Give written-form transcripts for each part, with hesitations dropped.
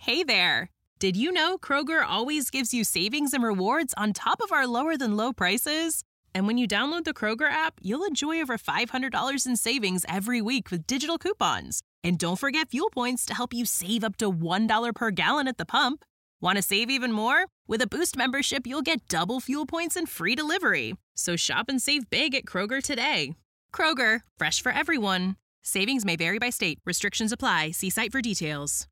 Hey there! Did you know Kroger always gives you savings and rewards on top of our lower-than-low prices? And when you download the Kroger app, you'll enjoy over $500 in savings every week with digital coupons. And don't forget fuel points to help you save up to $1 per gallon at the pump. Want to save even more? With a Boost membership, you'll get double fuel points and free delivery. So shop and save big at Kroger today. Kroger, fresh for everyone. Savings may vary by state. Restrictions apply. See site for details.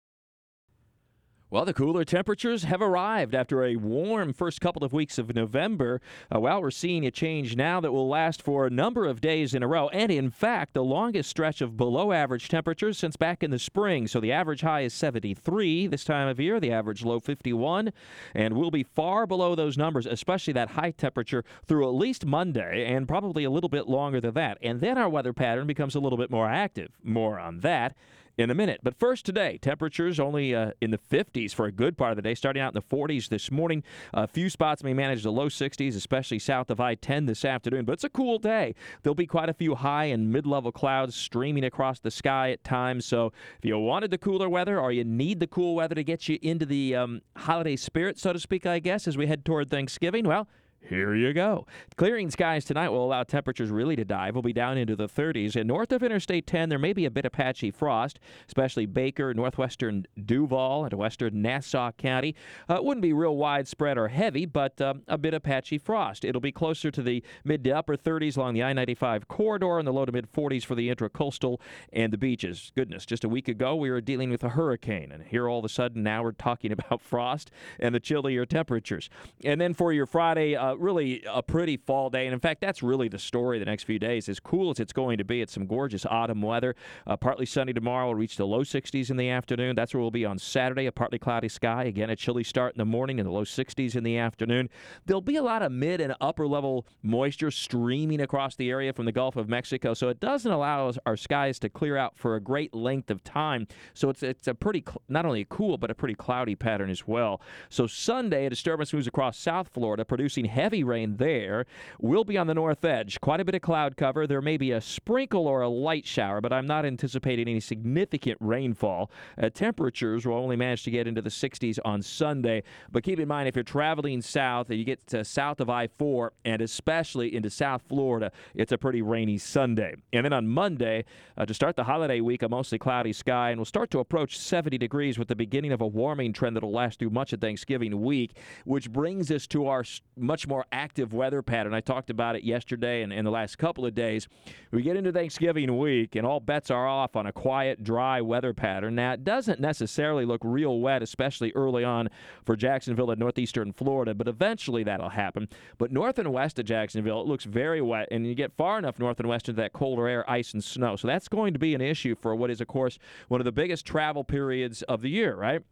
Well, the cooler temperatures have arrived after a warm first couple of weeks of November. We're seeing a change now that will last for a number of days in a row, and in fact, the longest stretch of below-average temperatures since back in the spring. So the average high is 73 this time of year, the average low 51, and we'll be far below those numbers, especially that high temperature through at least Monday, and probably a little bit longer than that. And then our weather pattern becomes a little bit more active. More on that in a minute. But first today, temperatures only in the 50s for a good part of the day, starting out in the 40s this morning. A few spots may manage the low 60s, especially south of I-10 this afternoon. But it's a cool day. There'll be quite a few high and mid-level clouds streaming across the sky at times. So if you wanted the cooler weather or you need the cool weather to get you into the holiday spirit, so to speak, I guess, as we head toward Thanksgiving, well, here you go. Clearing skies tonight will allow temperatures really to dive. We'll be down into the 30s. And north of Interstate 10, there may be a bit of patchy frost, especially Baker, northwestern Duval, and western Nassau County. It wouldn't be real widespread or heavy, but a bit of patchy frost. It'll be closer to the mid to upper 30s along the I-95 corridor and the low to mid 40s for the intracoastal and the beaches. Goodness, just a week ago we were dealing with a hurricane, and here all of a sudden now we're talking about frost and the chillier temperatures. And then for your Friday, really a pretty fall day. And in fact, that's really the story the next few days. As cool as it's going to be, it's some gorgeous autumn weather. Partly sunny tomorrow. We'll reach the low 60s in the afternoon. That's where we'll be on Saturday, a partly cloudy sky. Again, a chilly start in the morning and the low 60s in the afternoon. There'll be a lot of mid and upper level moisture streaming across the area from the Gulf of Mexico. So it doesn't allow our skies to clear out for a great length of time. So it's a pretty, not only cool, but a pretty cloudy pattern as well. So Sunday, a disturbance moves across South Florida, producing heavy rain there. We'll be on the north edge. Quite a bit of cloud cover. There may be a sprinkle or a light shower, but I'm not anticipating any significant rainfall. Temperatures will only manage to get into the 60s on Sunday. But keep in mind, if you're traveling south and you get to south of I-4 and especially into South Florida, it's a pretty rainy Sunday. And then on Monday, to start the holiday week, a mostly cloudy sky, and we'll start to approach 70 degrees with the beginning of a warming trend that will last through much of Thanksgiving week, which brings us to our much more active weather pattern. I talked about it yesterday and in the last couple of days. We get into Thanksgiving week, and all bets are off on a quiet, dry weather pattern. Now, it doesn't necessarily look real wet, especially early on for Jacksonville and northeastern Florida, but eventually that'll happen. But north and west of Jacksonville, it looks very wet, and you get far enough north and west into that colder air, ice and snow. So that's going to be an issue for what is, of course, one of the biggest travel periods of the year, right?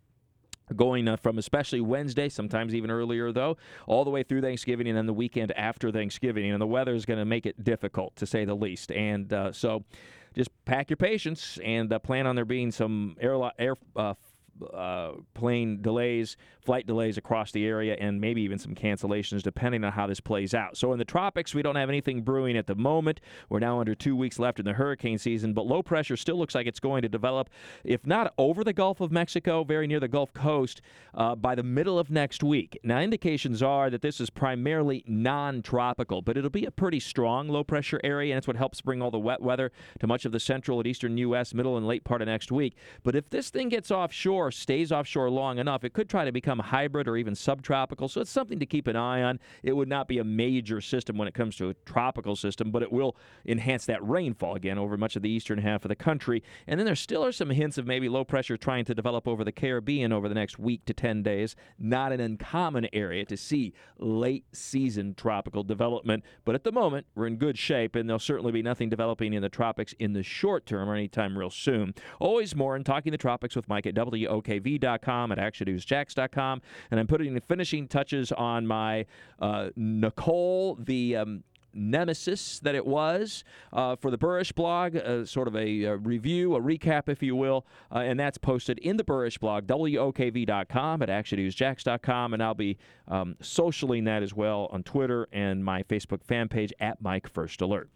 Going from especially Wednesday, sometimes even earlier, though, all the way through Thanksgiving and then the weekend after Thanksgiving. And the weather is going to make it difficult, to say the least. And so just pack your patience and plan on there being some plane delays, flight delays across the area, and maybe even some cancellations depending on how this plays out. So in the tropics, we don't have anything brewing at the moment. We're now under 2 weeks left in the hurricane season, but low pressure still looks like it's going to develop, if not over the Gulf of Mexico, very near the Gulf Coast by the middle of next week. Now, indications are that this is primarily non-tropical, but it'll be a pretty strong low pressure area, and it's what helps bring all the wet weather to much of the central and eastern U.S., middle and late part of next week. But if this thing gets offshore, stays offshore long enough, it could try to become hybrid or even subtropical. So it's something to keep an eye on. It would not be a major system when it comes to a tropical system, but it will enhance that rainfall again over much of the eastern half of the country. And then there still are some hints of maybe low pressure trying to develop over the Caribbean over the next week to 10 days. Not an uncommon area to see late season tropical development. But at the moment, we're in good shape, and there'll certainly be nothing developing in the tropics in the short term or anytime real soon. Always more in Talking the Tropics with Mike at WOKV.com, at ActionNewsJax.com, and I'm putting the finishing touches on my Nicole, the nemesis that it was for the Burrish blog, sort of a review, a recap, if you will, and that's posted in the Burrish blog, WOKV.com, at ActionNewsJax.com, and I'll be socialing that as well on Twitter and my Facebook fan page at Mike First Alert.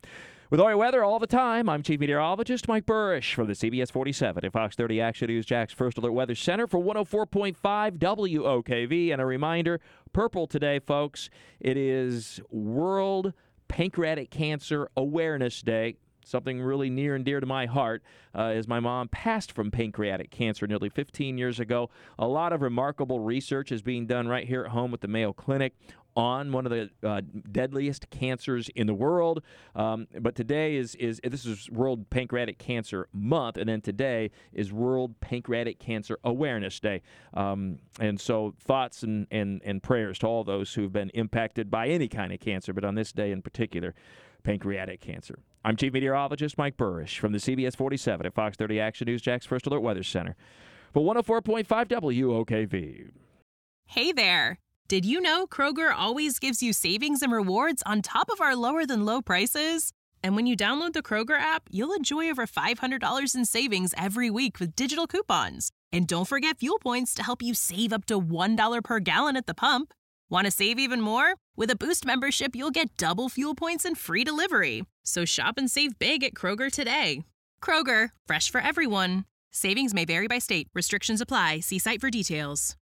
With all your weather all the time, I'm Chief Meteorologist Mike Burrish from the CBS 47 at Fox 30 Action News Jack's First Alert Weather Center for 104.5 WOKV. And a reminder, purple today, folks. It is World Pancreatic Cancer Awareness Day. Something really near and dear to my heart, as my mom passed from pancreatic cancer nearly 15 years ago. A lot of remarkable research is being done right here at home at the Mayo Clinic on one of the deadliest cancers in the world. But today this is World Pancreatic Cancer Month, and then today is World Pancreatic Cancer Awareness Day. And so thoughts and prayers to all those who've been impacted by any kind of cancer, but on this day in particular, pancreatic cancer. I'm Chief Meteorologist Mike Burrish from the CBS 47 at Fox 30 Action News Jack's First Alert Weather Center for 104.5 WOKV. Hey there! Did you know Kroger always gives you savings and rewards on top of our lower-than-low prices? And when you download the Kroger app, you'll enjoy over $500 in savings every week with digital coupons. And don't forget fuel points to help you save up to $1 per gallon at the pump. Want to save even more? With a Boost membership, you'll get double fuel points and free delivery. So shop and save big at Kroger today. Kroger, fresh for everyone. Savings may vary by state. Restrictions apply. See site for details.